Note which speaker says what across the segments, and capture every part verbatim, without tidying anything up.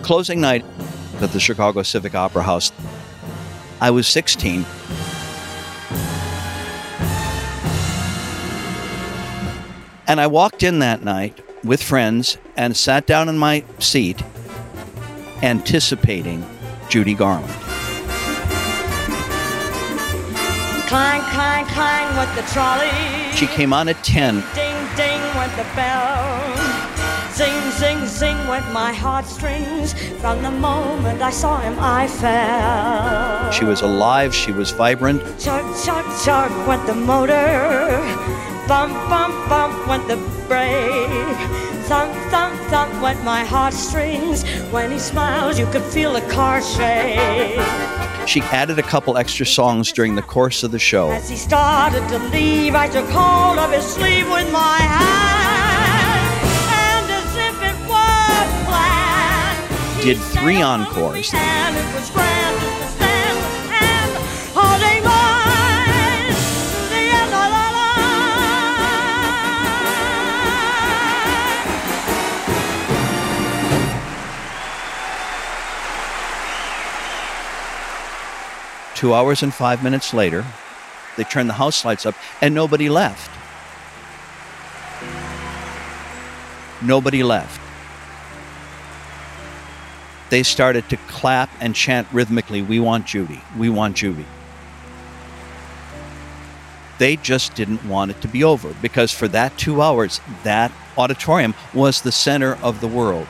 Speaker 1: closing night at the Chicago Civic Opera House. I was sixteen. And I walked in that night with friends and sat down in my seat anticipating Judy Garland.
Speaker 2: Clang, clang, clang went the trolley.
Speaker 1: She came on at ten.
Speaker 2: Ding, ding went the bell. Zing, zing, zing went my heartstrings. From the moment I saw him, I fell.
Speaker 1: She was alive. She was vibrant.
Speaker 2: Chug, chug, chug went the motor. Bump, bump, bump went the brake. Thump, thump, thump went my heartstrings. When he smiled, you could feel the car shake.
Speaker 1: She added a couple extra songs during the course of the show.
Speaker 2: As he started to leave, I took hold of his sleeve with my hand. And as if it was planned,
Speaker 1: did three encores.
Speaker 2: And it was grand to stand and holding mine to the end of the
Speaker 1: Two hours and five minutes later, they turned the house lights up, and nobody left. Nobody left. They started to clap and chant rhythmically, "We want Judy, we want Judy." They just didn't want it to be over, because for that two hours, that auditorium was the center of the world.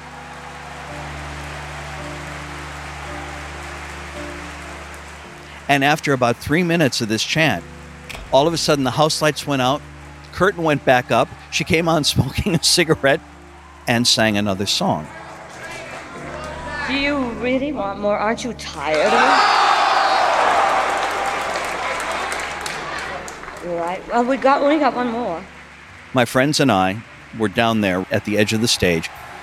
Speaker 1: And after about three minutes of this chant, all of a sudden the house lights went out, curtain went back up, she came on smoking a cigarette, and sang another song.
Speaker 2: Do you really want more? Aren't you tired of it? Right. Well, we got only got one more.
Speaker 1: My friends and I were down there at the edge of the stage.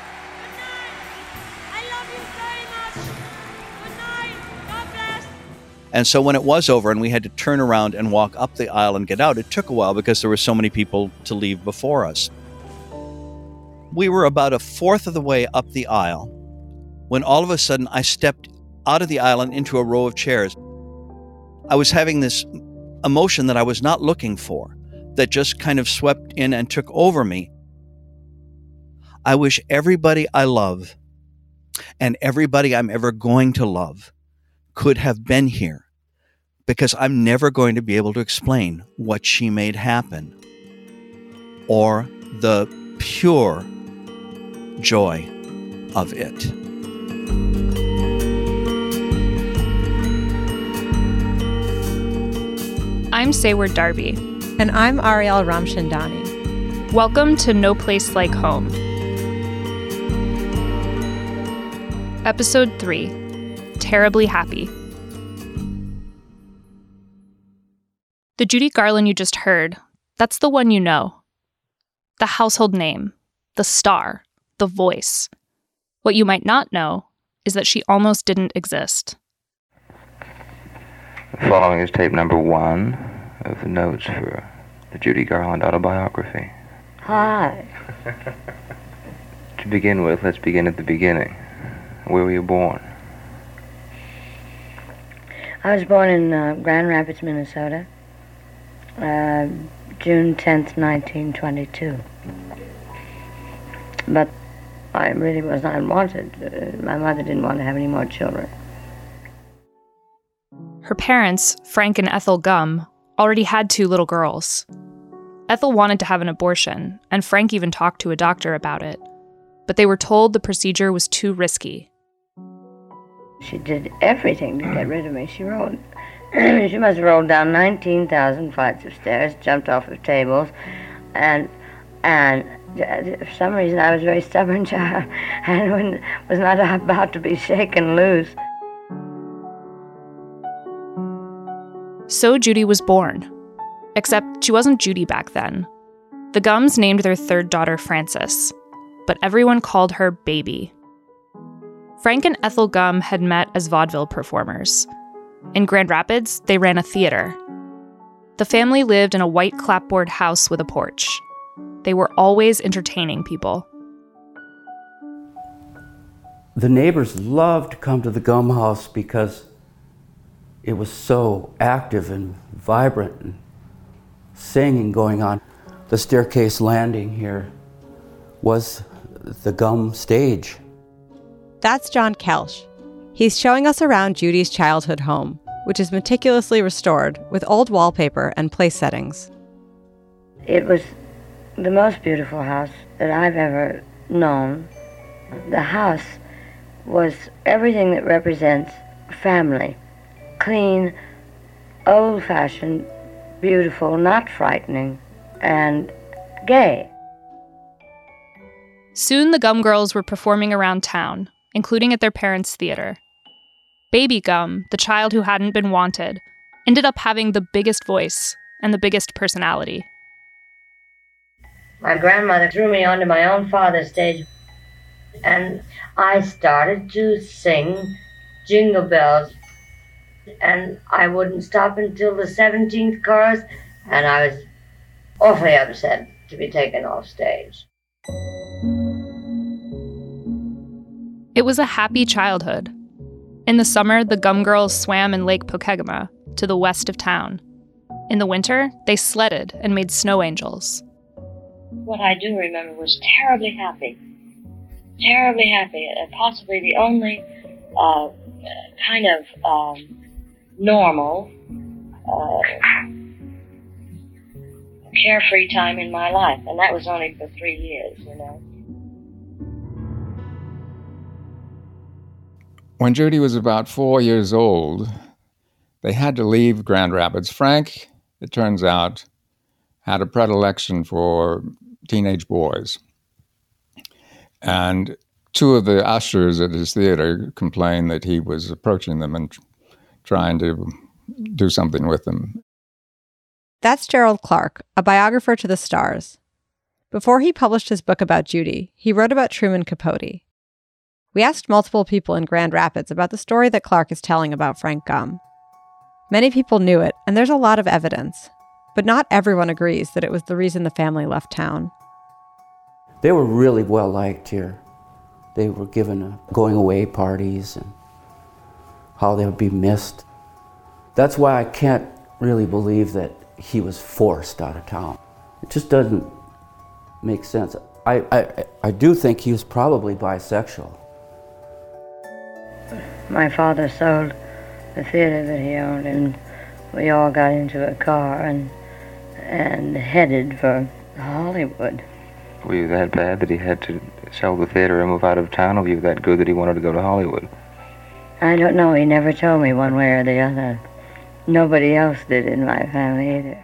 Speaker 1: And so when it was over and we had to turn around and walk up the aisle and get out, it took a while because there were so many people to leave before us. We were about a fourth of the way up the aisle when all of a sudden I stepped out of the aisle and into a row of chairs. I was having this emotion that I was not looking for, that just kind of swept in and took over me. I wish everybody I love and everybody I'm ever going to love could have been here, because I'm never going to be able to explain what she made happen or the pure joy of it.
Speaker 3: I'm Sayward Darby.
Speaker 4: And I'm Ariel Ramchandani.
Speaker 3: Welcome to No Place Like Home. Episode three. Terribly Happy. The Judy Garland you just heard, that's the one you know. The household name, the star, the voice. What you might not know is that she almost didn't exist.
Speaker 5: The following is tape number one of the notes for the Judy Garland autobiography.
Speaker 2: Hi.
Speaker 5: To begin with, let's begin at the beginning. Where were you born?
Speaker 6: I was born in uh, Grand Rapids, Minnesota, uh, June tenth, nineteen twenty-two. But I really was not wanted. Uh, my mother didn't want to have any more children.
Speaker 3: Her parents, Frank and Ethel Gumm, already had two little girls. Ethel wanted to have an abortion, and Frank even talked to a doctor about it. But they were told the procedure was too risky.
Speaker 6: She did everything to get rid of me. She rolled, she must have rolled down nineteen thousand flights of stairs, jumped off of tables, and and for some reason I was a very stubborn child and when, was not about to be shaken loose.
Speaker 3: So Judy was born. Except she wasn't Judy back then. The Gums named their third daughter Frances, but everyone called her Baby. Frank and Ethel Gumm had met as vaudeville performers. In Grand Rapids, they ran a theater. The family lived in a white clapboard house with a porch. They were always entertaining people.
Speaker 7: The neighbors loved to come to the Gum House because it was so active and vibrant and singing going on. The staircase landing here was the Gum stage.
Speaker 4: That's John Kelsch. He's showing us around Judy's childhood home, which is meticulously restored with old wallpaper and place settings.
Speaker 6: It was the most beautiful house that I've ever known. The house was everything that represents family. Clean, old-fashioned, beautiful, not frightening, and gay.
Speaker 3: Soon the Gum Girls were performing around town, including at their parents' theater. Baby Gum, the child who hadn't been wanted, ended up having the biggest voice and the biggest personality.
Speaker 6: My grandmother threw me onto my own father's stage, and I started to sing Jingle Bells, and I wouldn't stop until the seventeenth chorus, and I was awfully upset to be taken off stage.
Speaker 3: It was a happy childhood. In the summer, the Gum Girls swam in Lake Pokegama, to the west of town. In the winter, they sledded and made snow angels.
Speaker 6: What I do remember was terribly happy. Terribly happy. Uh, possibly the only uh, kind of um, normal, uh, carefree time in my life. And that was only for three years, you know.
Speaker 8: When Judy was about four years old, they had to leave Grand Rapids. Frank, it turns out, had a predilection for teenage boys. And two of the ushers at his theater complained that he was approaching them and trying to do something with them.
Speaker 4: That's Gerald Clark, a biographer to the stars. Before he published his book about Judy, he wrote about Truman Capote. We asked multiple people in Grand Rapids about the story that Clark is telling about Frank Gum. Many people knew it, and there's a lot of evidence. But not everyone agrees that it was the reason the family left town.
Speaker 7: They were really well liked here. They were given a going away parties and how they would be missed. That's why I can't really believe that he was forced out of town. It just doesn't make sense. I, I, I do think he was probably bisexual.
Speaker 6: My father sold the theater that he owned, and we all got into a car and and headed for Hollywood.
Speaker 5: Were you that bad that he had to sell the theater and move out of town, or were you that good that he wanted to go to Hollywood?
Speaker 6: I don't know. He never told me one way or the other. Nobody else did in my family either.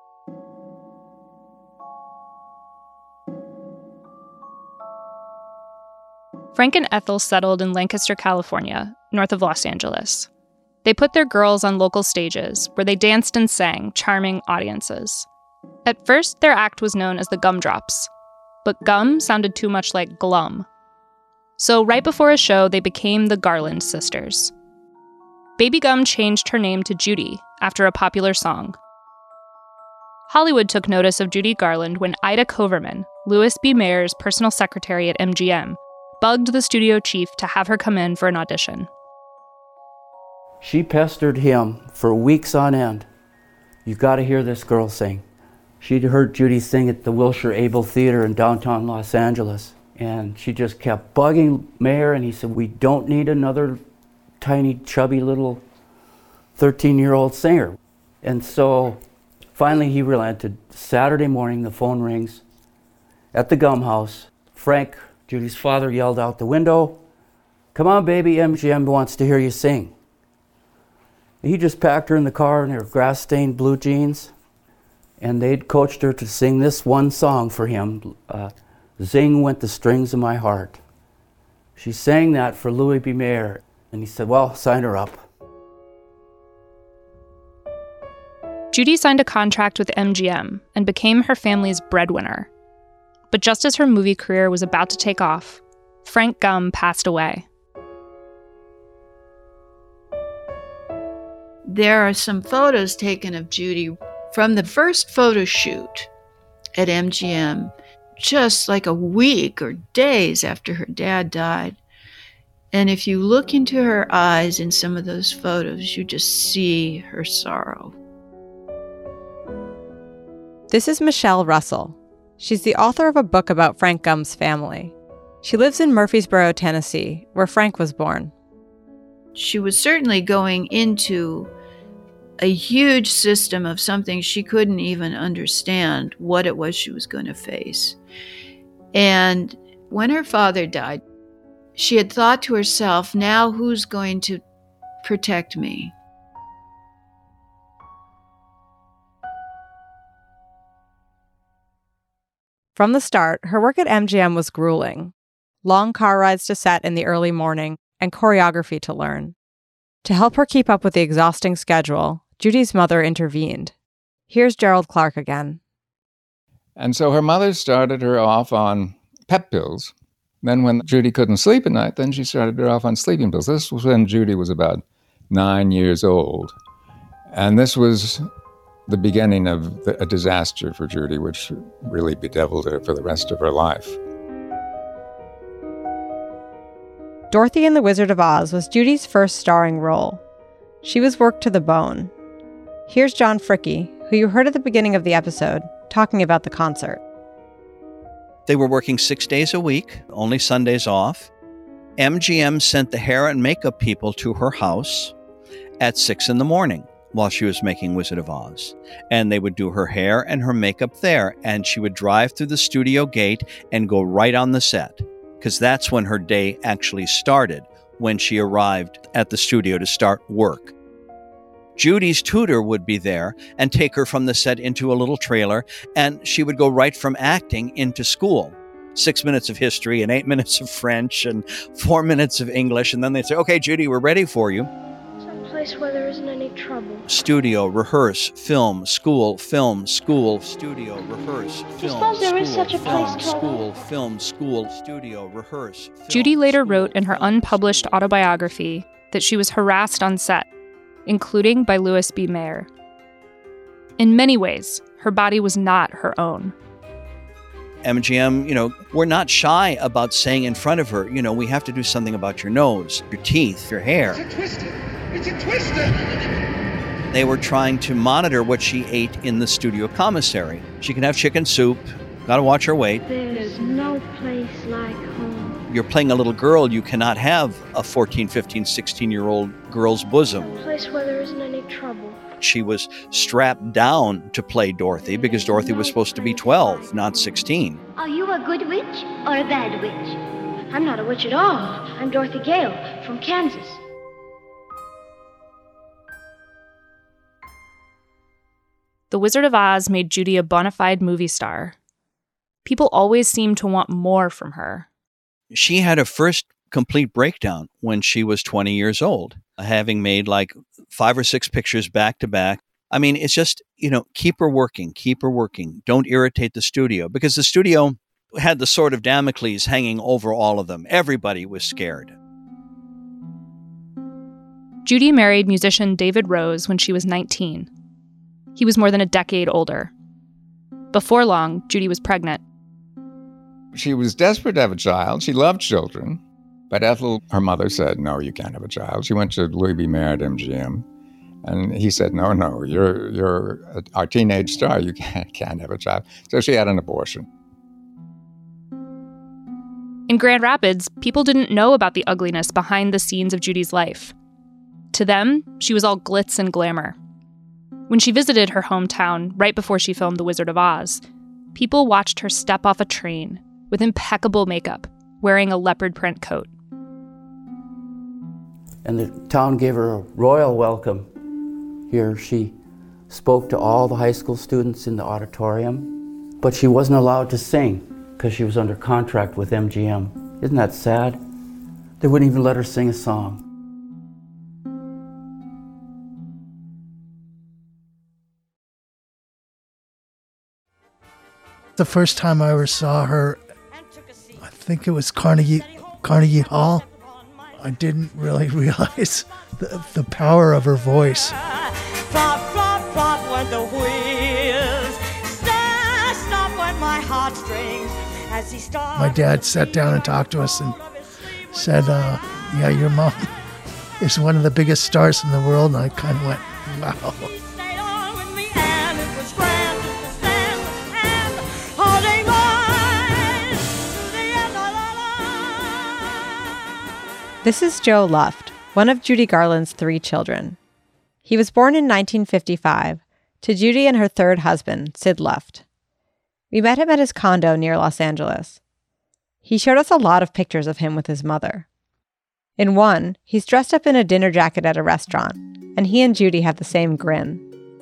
Speaker 3: Frank and Ethel settled in Lancaster, California, north of Los Angeles. They put their girls on local stages where they danced and sang, charming audiences. At first, their act was known as the Gumdrops, but gum sounded too much like glum. So right before a show, they became the Garland Sisters. Baby Gum changed her name to Judy after a popular song. Hollywood took notice of Judy Garland when Ida Koverman, Louis B. Mayer's personal secretary at M G M, bugged the studio chief to have her come in for an audition.
Speaker 7: She pestered him for weeks on end. You got to hear this girl sing. She'd heard Judy sing at the Wilshire Abel Theater in downtown Los Angeles, and she just kept bugging Mayer, and he said, we don't need another tiny, chubby little thirteen-year-old singer. And so finally he relented. Saturday morning, the phone rings at the Gum House. Frank, Judy's father, yelled out the window, come on, baby, M G M wants to hear you sing. He just packed her in the car in her grass-stained blue jeans, and they'd coached her to sing this one song for him, uh, Zing Went the Strings of My Heart. She sang that for Louis B. Mayer, and he said, well, sign her up.
Speaker 3: Judy signed a contract with M G M and became her family's breadwinner. But just as her movie career was about to take off, Frank Gum passed away.
Speaker 9: There are some photos taken of Judy from the first photo shoot at M G M, just like a week or days after her dad died. And if you look into her eyes in some of those photos, you just see her sorrow.
Speaker 4: This is Michelle Russell. She's the author of a book about Frank Gumb's family. She lives in Murfreesboro, Tennessee, where Frank was born.
Speaker 9: She was certainly going into a huge system of something she couldn't even understand what it was she was going to face. And when her father died, she had thought to herself, now who's going to protect me?
Speaker 4: From the start, her work at M G M was grueling. Long car rides to set in the early morning and choreography to learn. To help her keep up with the exhausting schedule, Judy's mother intervened. Here's Gerald Clark again.
Speaker 8: And so her mother started her off on pep pills. Then when Judy couldn't sleep at night, then she started her off on sleeping pills. This was when Judy was about nine years old. And this was the beginning of the, a disaster for Judy, which really bedeviled her for the rest of her life.
Speaker 4: Dorothy in The Wizard of Oz was Judy's first starring role. She was worked to the bone. Here's John Fricke, who you heard at the beginning of the episode, talking about the concert.
Speaker 1: They were working six days a week, only Sundays off. M G M sent the hair and makeup people to her house at six in the morning while she was making Wizard of Oz. And they would do her hair and her makeup there, and she would drive through the studio gate and go right on the set, because that's when her day actually started, when she arrived at the studio to start work. Judy's tutor would be there and take her from the set into a little trailer, and she would go right from acting into school. Six minutes of history and eight minutes of French and four minutes of English, and then they'd say, okay, Judy, we're ready for you.
Speaker 10: Someplace where there isn't any trouble.
Speaker 1: Studio, rehearse, film, school, film, school, studio, rehearse, film,
Speaker 10: Do you suppose there
Speaker 1: school,
Speaker 10: is such a place
Speaker 1: film,
Speaker 10: called
Speaker 1: school, film, school, studio, rehearse. Film,
Speaker 3: Judy later
Speaker 1: school,
Speaker 3: wrote in her unpublished autobiography that she was harassed on set, including by Louis B. Mayer. In many ways, her body was not her own.
Speaker 1: M G M, you know, we're not shy about saying in front of her, you know, we have to do something about your nose, your teeth, your hair.
Speaker 11: It's a twister! It's a twister!
Speaker 1: They were trying to monitor what she ate in the studio commissary. She can have chicken soup, gotta watch her weight.
Speaker 10: There's no place like home.
Speaker 1: You're playing a little girl, you cannot have a fourteen, fifteen, sixteen-year-old girl's bosom.
Speaker 10: A place where there isn't any trouble.
Speaker 1: She was strapped down to play Dorothy because Dorothy was supposed to be twelve, not sixteen.
Speaker 10: Are you a good witch or a bad witch? I'm not a witch at all. I'm Dorothy Gale from Kansas.
Speaker 3: The Wizard of Oz made Judy a bona fide movie star. People always seemed to want more from her.
Speaker 1: She had her first complete breakdown when she was twenty years old, having made like five or six pictures back to back. I mean, it's just, you know, keep her working, keep her working. Don't irritate the studio, because the studio had the sword of Damocles hanging over all of them. Everybody was scared.
Speaker 3: Judy married musician David Rose when she was nineteen. He was more than a decade older. Before long, Judy was pregnant.
Speaker 8: She was desperate to have a child. She loved children. But Ethel, her mother, said, no, you can't have a child. She went to Louis B. Mayer at M G M. And he said, no, no, you're you're a, our teenage star. You can't, can't have a child. So she had an abortion.
Speaker 3: In Grand Rapids, people didn't know about the ugliness behind the scenes of Judy's life. To them, she was all glitz and glamour. When she visited her hometown right before she filmed The Wizard of Oz, people watched her step off a train with impeccable makeup, wearing a leopard print coat.
Speaker 7: And the town gave her a royal welcome. Here she spoke to all the high school students in the auditorium, but she wasn't allowed to sing because she was under contract with M G M. Isn't that sad? They wouldn't even let her sing a song.
Speaker 12: The first time I ever saw her, I think it was Carnegie Carnegie Hall. I didn't really realize the, the power of her voice.
Speaker 2: Flop, flop, flop went the wheels. Stop, stop went my heartstrings as he started.
Speaker 12: My dad sat down and talked to us and said, uh, yeah, your mom is one of the biggest stars in the world. And I kind of went, wow.
Speaker 4: This is Joe Luft, one of Judy Garland's three children. He was born in nineteen fifty-five to Judy and her third husband, Sid Luft. We met him at his condo near Los Angeles. He showed us a lot of pictures of him with his mother. In one, he's dressed up in a dinner jacket at a restaurant, and he and Judy have the same grin.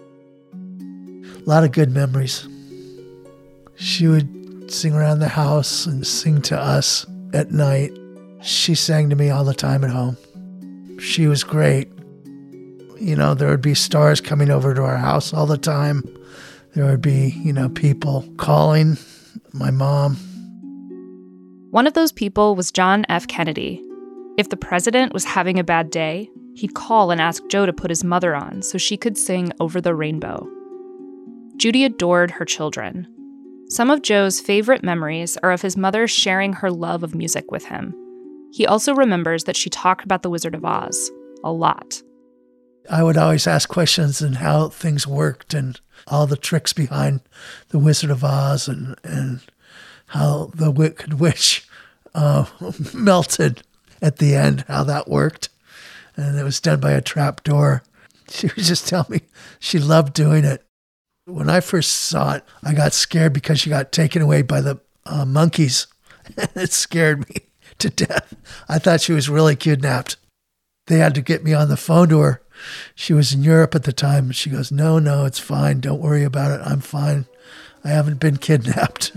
Speaker 12: A lot of good memories. She would sing around the house and sing to us at night. She sang to me all the time at home. She was great. You know, there would be stars coming over to our house all the time. There would be, you know, people calling my mom.
Speaker 3: One of those people was John F. Kennedy. If the president was having a bad day, he'd call and ask Joe to put his mother on so she could sing Over the Rainbow. Judy adored her children. Some of Joe's favorite memories are of his mother sharing her love of music with him. He also remembers that she talked about the Wizard of Oz a lot.
Speaker 12: I would always ask questions on how things worked and all the tricks behind the Wizard of Oz and, and how the Wicked Witch uh, melted at the end, how that worked. And it was done by a trap door. She would just tell me she loved doing it. When I first saw it, I got scared because she got taken away by the uh, monkeys. And it scared me to death. I thought she was really kidnapped. They had to get me on the phone to her. She was in Europe at the time. She goes, no, no, it's fine. Don't worry about it. I'm fine. I haven't been kidnapped.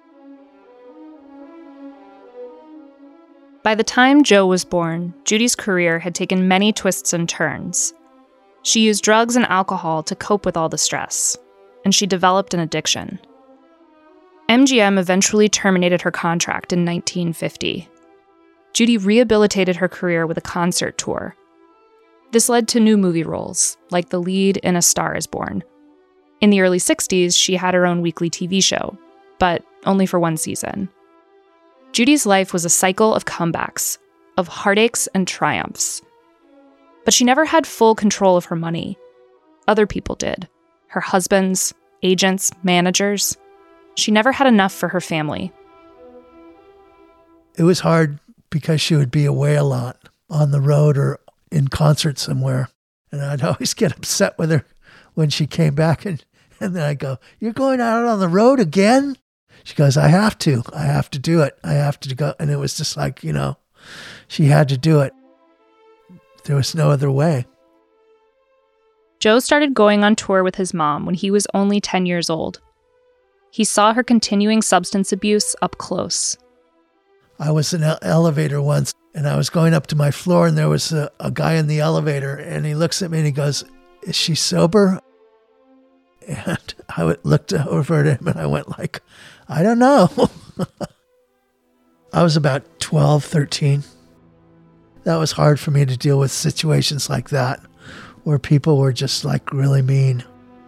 Speaker 3: By the time Joe was born, Judy's career had taken many twists and turns. She used drugs and alcohol to cope with all the stress, and she developed an addiction. M G M eventually terminated her contract in nineteen fifty. Judy rehabilitated her career with a concert tour. This led to new movie roles, like the lead in A Star is Born. In the early sixties, she had her own weekly T V show, but only for one season. Judy's life was a cycle of comebacks, of heartaches and triumphs. But she never had full control of her money. Other people did. Her husbands, agents, managers. She never had enough for her family.
Speaker 12: It was hard because she would be away a lot, on the road or in concert somewhere. And I'd always get upset with her when she came back. And, and then I'd go, you're going out on the road again? She goes, I have to. I have to do it. I have to go. And it was just like, you know, she had to do it. There was no other way.
Speaker 3: Joe started going on tour with his mom when he was only ten years old. He saw her continuing substance abuse up close.
Speaker 12: I was in an elevator once, and I was going up to my floor, and there was a, a guy in the elevator, and he looks at me and he goes, is she sober? And I looked over at him and I went like, I don't know. I was about twelve, thirteen. That was hard for me to deal with situations like that, where people were just like really mean.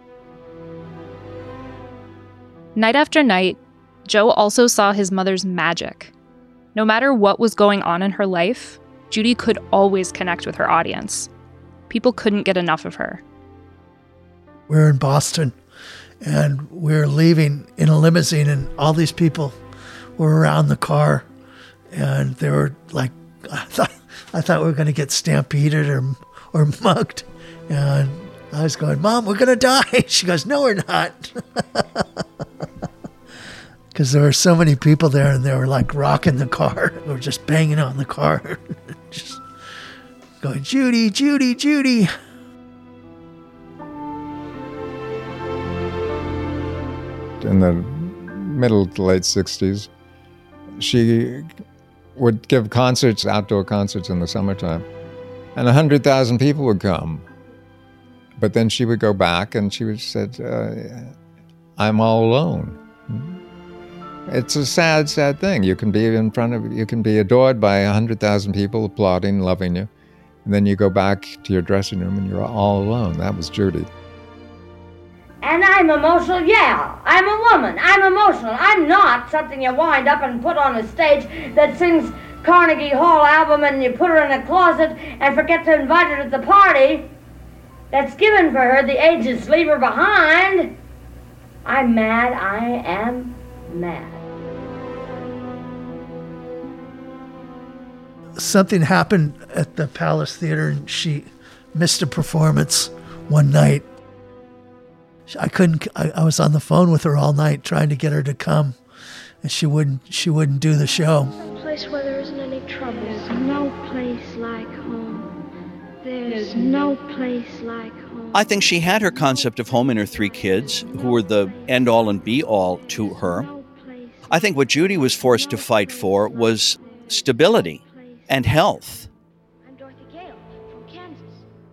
Speaker 3: Night after night, Joe also saw his mother's magic. No matter what was going on in her life, Judy could always connect with her audience. People couldn't get enough of her.
Speaker 12: We were in Boston, and we were leaving in a limousine, and all these people were around the car, and they were like, I thought, I thought we were going to get stampeded or or mugged. And I was going, Mom, we're going to die. She goes, no, we're not. Because there were so many people there, and they were like rocking the car. They were just banging on the car. Just going, Judy, Judy, Judy.
Speaker 8: In the middle to late sixties, she would give concerts, outdoor concerts in the summertime, and one hundred thousand people would come. But then she would go back and she would said, uh, I'm all alone. It's a sad, sad thing. You can be in front of, you can be adored by one hundred thousand people applauding, loving you, and then you go back to your dressing room and you're all alone. That was Judy.
Speaker 6: And I'm emotional, yeah. I'm a woman. I'm emotional. I'm not something you wind up and put on a stage that sings Carnegie Hall album and you put her in a closet and forget to invite her to the party that's given for her, the agents leave her behind. I'm mad. I am mad.
Speaker 12: Something happened at the Palace Theater and she missed a performance one night. I couldn't, I, I was on the phone with her all night trying to get her to come, and she wouldn't, she wouldn't do the show.
Speaker 10: A place where there isn't any trouble. There's no place like home. There's no place like home.
Speaker 1: I think she had her concept of home in her three kids, who were the end-all and be-all to her. I think what Judy was forced to fight for was stability and health.
Speaker 10: I'm Dorothy Gale from Kansas.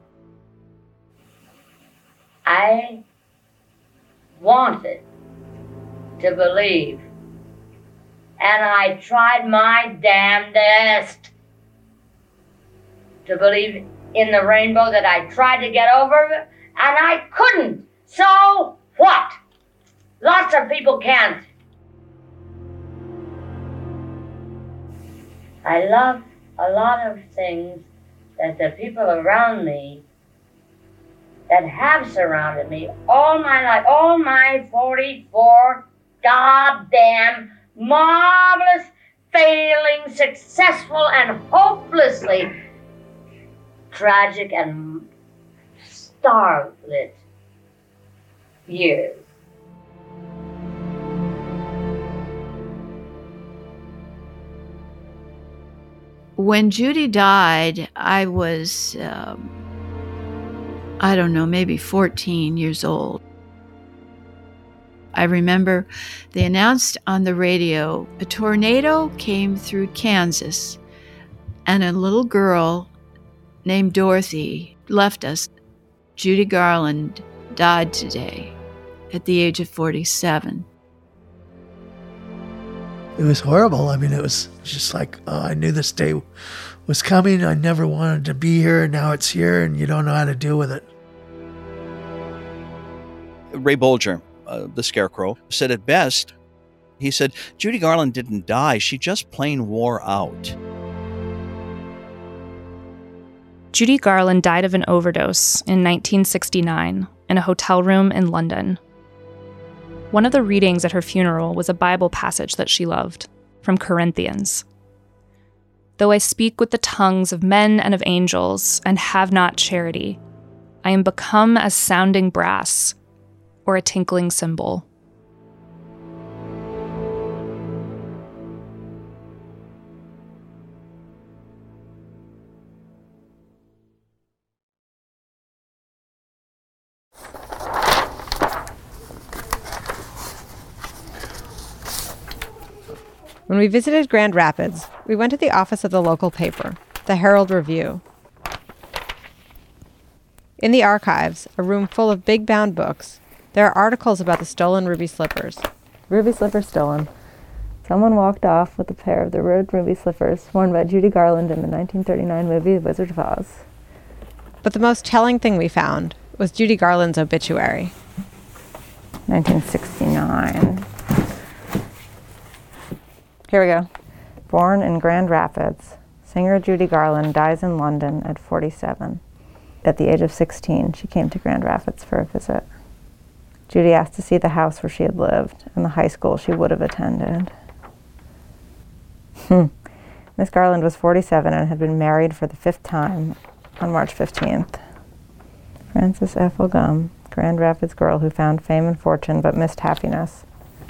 Speaker 6: I wanted to believe, and I tried my damnedest to believe in the rainbow that I tried to get over, and I couldn't. So what? Lots of people can't. I love a lot of things that the people around me that have surrounded me all my life, all my forty-four goddamn marvelous, failing, successful, and hopelessly tragic and starlit years.
Speaker 9: When Judy died, I was, um, I don't know, maybe fourteen years old. I remember they announced on the radio, a tornado came through Kansas, and a little girl named Dorothy left us. Judy Garland died today at the age of forty-seven.
Speaker 12: It was horrible. I mean, it was just like, oh, I knew this day was coming. I never wanted to be here. Now it's here, and you don't know how to deal with it.
Speaker 1: Ray Bolger, uh, the Scarecrow, said it best. He said, Judy Garland didn't die. She just plain wore out.
Speaker 3: Judy Garland died of an overdose in nineteen sixty-nine in a hotel room in London. One of the readings at her funeral was a Bible passage that she loved, from Corinthians. Though I speak with the tongues of men and of angels, and have not charity, I am become as sounding brass, or a tinkling cymbal.
Speaker 4: When we visited Grand Rapids, we went to the office of the local paper, the Herald Review. In the archives, a room full of big bound books, there are articles about the stolen ruby slippers.
Speaker 13: Ruby slippers stolen. Someone walked off with a pair of the red ruby slippers worn by Judy Garland in the nineteen thirty-nine movie The Wizard of Oz.
Speaker 4: But the most telling thing we found was Judy Garland's obituary.
Speaker 13: nineteen sixty-nine. Here we go. Born in Grand Rapids, singer Judy Garland dies in London at forty-seven. At the age of sixteen, she came to Grand Rapids for a visit. Judy asked to see the house where she had lived and the high school she would have attended. Hmm. Miss Garland was forty-seven and had been married for the fifth time on March fifteenth. Frances Ethel Gumm, Grand Rapids girl who found fame and fortune but missed happiness.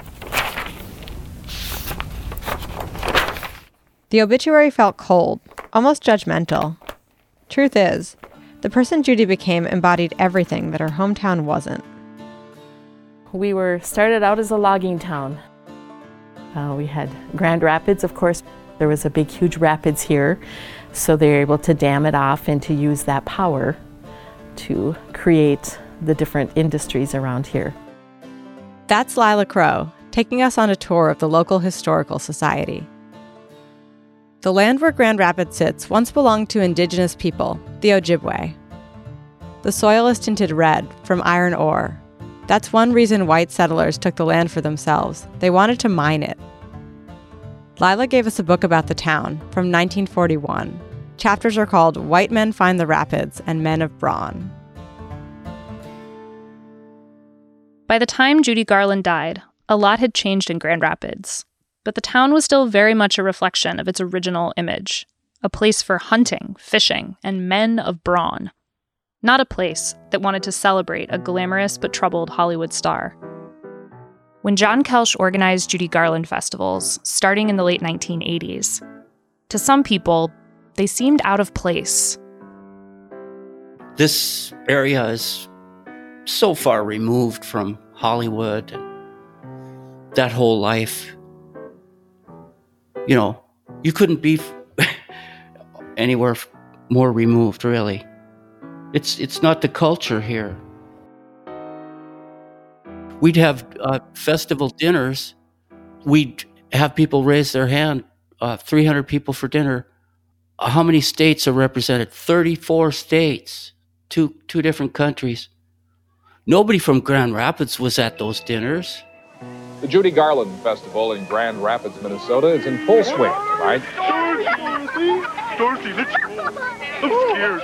Speaker 4: The obituary felt cold, almost judgmental. Truth is, the person Judy became embodied everything that her hometown wasn't.
Speaker 14: We were started out as a logging town. Uh, we had Grand Rapids, of course. There was a big, huge rapids here, so they were able to dam it off and to use that power to create the different industries around here.
Speaker 4: That's Lila Crow, taking us on a tour of the local historical society. The land where Grand Rapids sits once belonged to indigenous people, the Ojibwe. The soil is tinted red from iron ore. That's one reason white settlers took the land for themselves. They wanted to mine it. Lila gave us a book about the town from nineteen forty-one. Chapters are called White Men Find the Rapids and Men of Brawn.
Speaker 3: By the time Judy Garland died, a lot had changed in Grand Rapids, but the town was still very much a reflection of its original image, a place for hunting, fishing, and men of brawn, not a place that wanted to celebrate a glamorous but troubled Hollywood star. When John Kelsch organized Judy Garland festivals, starting in the late nineteen eighties, to some people, they seemed out of place.
Speaker 7: This area is so far removed from Hollywood and that whole life. You know, you couldn't be anywhere more removed, really. It's it's not the culture here. We'd have uh, festival dinners. We'd have people raise their hand, uh, three hundred people for dinner. Uh, how many states are represented? thirty-four states, two two different countries. Nobody from Grand Rapids was at those dinners.
Speaker 15: The Judy Garland Festival in Grand Rapids, Minnesota is in full swing tonight.
Speaker 11: Dorothy, let's go. I'm scared.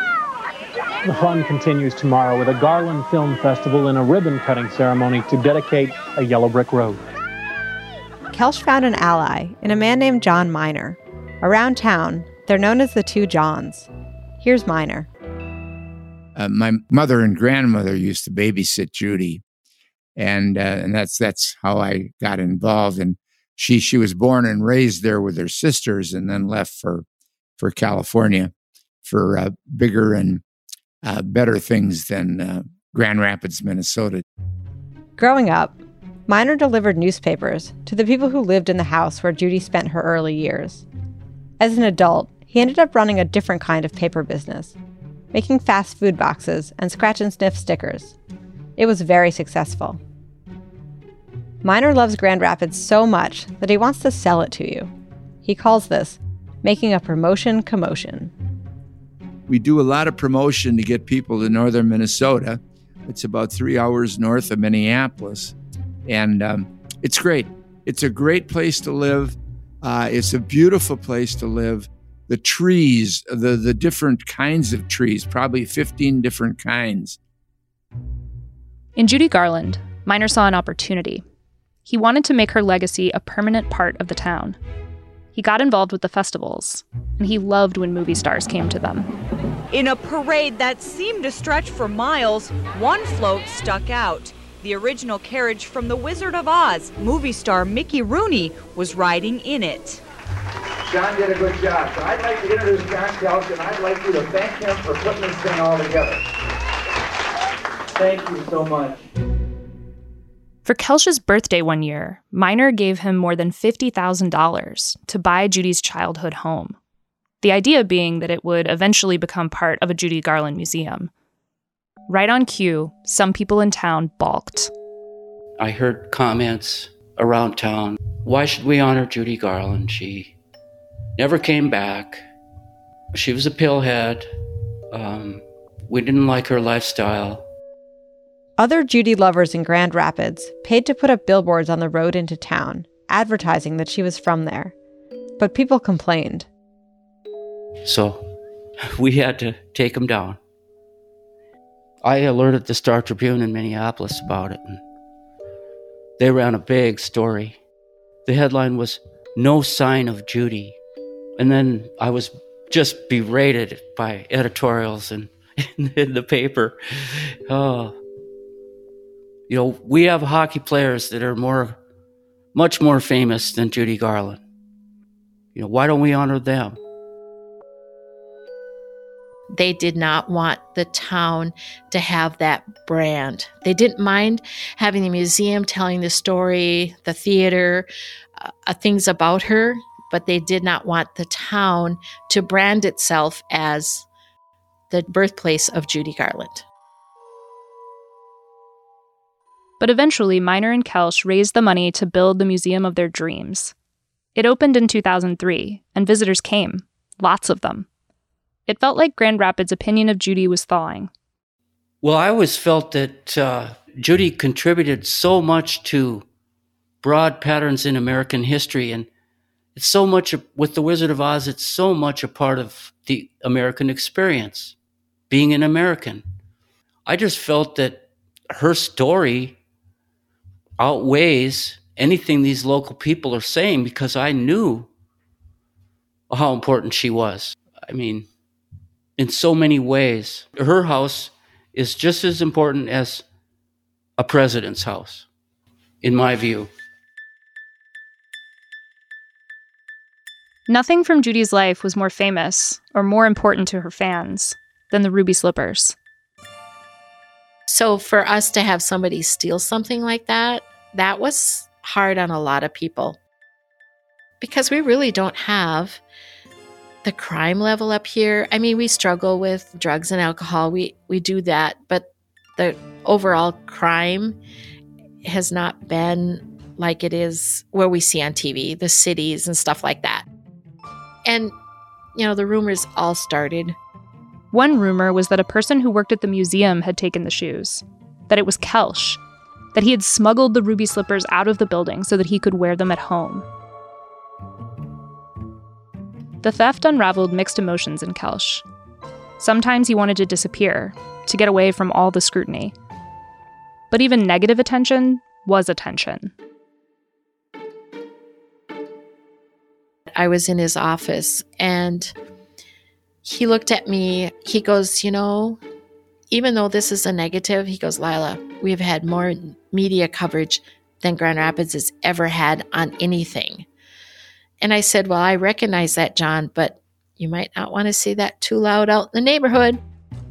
Speaker 16: The fun continues tomorrow with a Garland Film Festival and a ribbon-cutting ceremony to dedicate a yellow brick road.
Speaker 4: Kelsch found an ally in a man named John Miner. Around town, they're known as the Two Johns. Here's Miner.
Speaker 17: Uh, my mother and grandmother used to babysit Judy, and uh, and that's that's how I got involved. And she she was born and raised there with her sisters, and then left for for California for uh, bigger and uh, better things than uh, Grand Rapids, Minnesota.
Speaker 4: Growing up, Miner delivered newspapers to the people who lived in the house where Judy spent her early years. As an adult, he ended up running a different kind of paper business, making fast food boxes and scratch and sniff stickers. It was very successful. Miner loves Grand Rapids so much that he wants to sell it to you. He calls this making a promotion commotion.
Speaker 17: We do a lot of promotion to get people to northern Minnesota. It's about three hours north of Minneapolis. And um, it's great. It's a great place to live. Uh, it's a beautiful place to live. The trees, the, the different kinds of trees, probably fifteen different kinds.
Speaker 3: In Judy Garland, Miner saw an opportunity. He wanted to make her legacy a permanent part of the town. He got involved with the festivals, and he loved when movie stars came to them.
Speaker 18: In a parade that seemed to stretch for miles, one float stuck out. The original carriage from The Wizard of Oz, movie star Mickey Rooney, was riding in it.
Speaker 19: John did a good job, so I'd like to introduce John Kelsch, and I'd like you to thank him for putting this thing all together. Thank you so much.
Speaker 3: For Kelsch's birthday one year, Miner gave him more than fifty thousand dollars to buy Judy's childhood home. The idea being that it would eventually become part of a Judy Garland museum. Right on cue, some people in town balked.
Speaker 7: I heard comments around town. Why should we honor Judy Garland? She never came back. She was a pillhead. Um, we didn't like her lifestyle.
Speaker 4: Other Judy lovers in Grand Rapids paid to put up billboards on the road into town, advertising that she was from there. But people complained.
Speaker 7: So we had to take them down. I alerted the Star Tribune in Minneapolis about it, and they ran a big story. The headline was, "No Sign of Judy." And then I was just berated by editorials and in the paper. Oh. You know, we have hockey players that are more, much more famous than Judy Garland. You know, why don't we honor them?
Speaker 14: They did not want the town to have that brand. They didn't mind having the museum telling the story, the theater, uh, things about her, but they did not want the town to brand itself as the birthplace of Judy Garland.
Speaker 3: But eventually, Miner and Kelsch raised the money to build the museum of their dreams. It opened in two thousand three, and visitors came, lots of them. It felt like Grand Rapids' opinion of Judy was thawing.
Speaker 7: Well, I always felt that uh, Judy contributed so much to broad patterns in American history, and It's so much, a, with The Wizard of Oz, it's so much a part of the American experience, being an American. I just felt that her story outweighs anything these local people are saying because I knew how important she was. I mean, in so many ways. Her house is just as important as a president's house, in my view.
Speaker 3: Nothing from Judy's life was more famous or more important to her fans than the ruby slippers.
Speaker 14: So for us to have somebody steal something like that, that was hard on a lot of people. Because we really don't have the crime level up here. I mean, we struggle with drugs and alcohol. We we do that, but the overall crime has not been like it is where we see on T V, the cities and stuff like that. And, you know, the rumors all started.
Speaker 3: One rumor was that a person who worked at the museum had taken the shoes, that it was Kelsch, that he had smuggled the ruby slippers out of the building so that he could wear them at home. The theft unraveled mixed emotions in Kelsch. Sometimes he wanted to disappear, to get away from all the scrutiny. But even negative attention was attention.
Speaker 14: I was in his office and he looked at me. He goes, you know, even though this is a negative, he goes, Lila, we've had more media coverage than Grand Rapids has ever had on anything. And I said, well, I recognize that, John, but you might not want to see that too loud out in the neighborhood.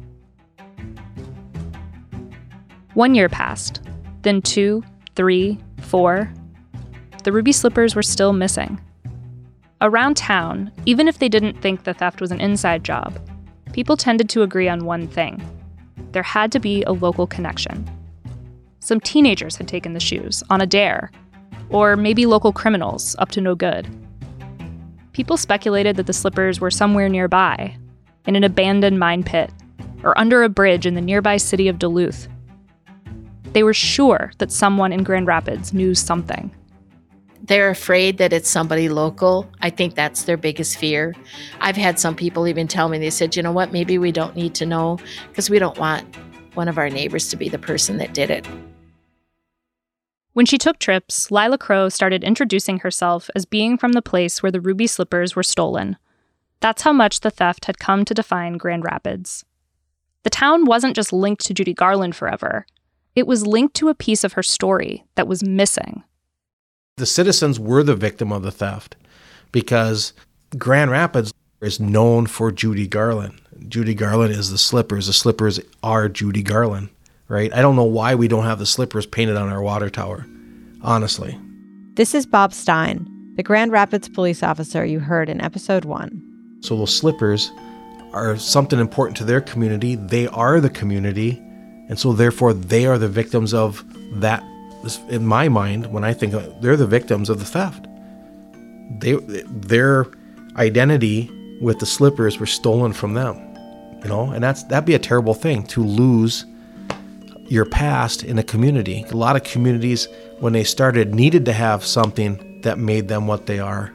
Speaker 3: One year passed, then two, three, four. The ruby slippers were still missing. Around town, even if they didn't think the theft was an inside job, people tended to agree on one thing. There had to be a local connection. Some teenagers had taken the shoes on a dare, or maybe local criminals up to no good. People speculated that the slippers were somewhere nearby, in an abandoned mine pit, or under a bridge in the nearby city of Duluth. They were sure that someone in Grand Rapids knew something.
Speaker 14: They're afraid that it's somebody local. I think that's their biggest fear. I've had some people even tell me, they said, you know what, maybe we don't need to know because we don't want one of our neighbors to be the person that did it.
Speaker 3: When she took trips, Lila Crow started introducing herself as being from the place where the ruby slippers were stolen. That's how much the theft had come to define Grand Rapids. The town wasn't just linked to Judy Garland forever. It was linked to a piece of her story that was missing.
Speaker 20: The citizens were the victim of the theft because Grand Rapids is known for Judy Garland. Judy Garland is the slippers. The slippers are Judy Garland, right? I don't know why we don't have the slippers painted on our water tower, honestly.
Speaker 4: This is Bob Stein, the Grand Rapids police officer you heard in episode one.
Speaker 20: So those slippers are something important to their community. They are the community, and so therefore they are the victims of that. In my mind, when I think of it, they're the victims of the theft. They, their identity with the slippers were stolen from them, you know, and that's that'd be a terrible thing to lose your past in a community. A lot of communities, when they started, needed to have something that made them what they are.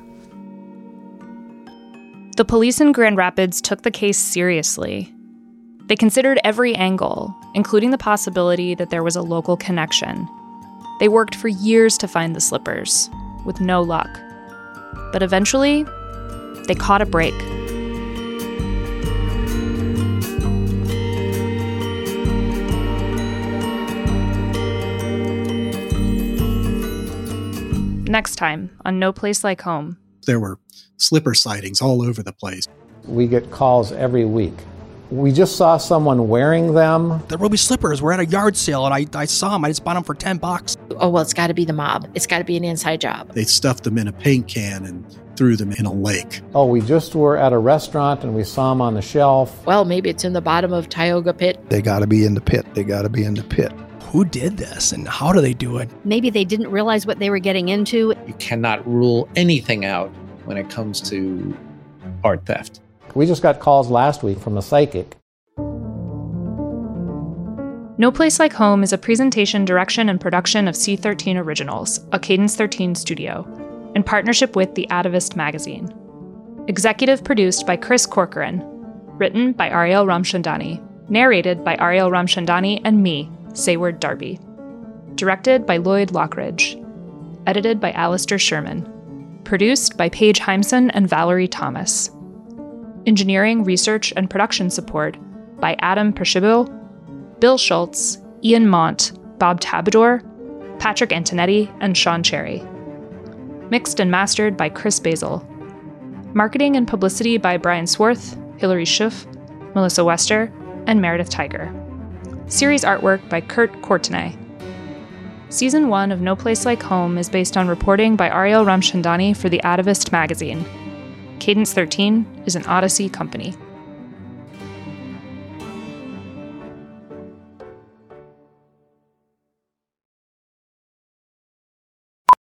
Speaker 3: The police in Grand Rapids took the case seriously. They considered every angle, including the possibility that there was a local connection. They worked for years to find the slippers, with no luck. But eventually, they caught a break. Next time on No Place Like Home.
Speaker 21: There were slipper sightings all over the place.
Speaker 16: We get calls every week. We just saw someone wearing them.
Speaker 22: The ruby slippers were at a yard sale, and I, I saw them. I just bought them for ten bucks.
Speaker 14: Oh, well, it's got to be the mob. It's got to be an inside job.
Speaker 21: They stuffed them in a paint can and threw them in a lake.
Speaker 16: Oh, we just were at a restaurant, and we saw them on the shelf.
Speaker 14: Well, maybe it's in the bottom of Tioga Pit.
Speaker 23: They got to be in the pit. They got to be in the pit.
Speaker 22: Who did this, and how do they do it?
Speaker 24: Maybe they didn't realize what they were getting into.
Speaker 25: You cannot rule anything out when it comes to art theft.
Speaker 16: We just got calls last week from a psychic.
Speaker 3: No Place Like Home is a presentation, direction, and production of C thirteen Originals, a Cadence thirteen studio. in partnership with The Atavist magazine. Executive produced by Chris Corcoran. Written by Ariel Ramchandani. Narrated by Ariel Ramchandani and me, Sayward Darby. Directed by Lloyd Lockridge. Edited by Alistair Sherman. Produced by Paige Heimson and Valerie Thomas. Engineering, research, and production support by Adam Pershibil, Bill Schultz, Ian Mont, Bob Tabador, Patrick Antonetti, and Sean Cherry. Mixed and mastered by Chris Basil. Marketing and publicity by Brian Swarth, Hilary Schiff, Melissa Wester, and Meredith Tiger. Series artwork by Kurt Courtenay. Season one of No Place Like Home is based on reporting by Ariel Ramchandani for The Atavist magazine. Cadence thirteen is an Odyssey company.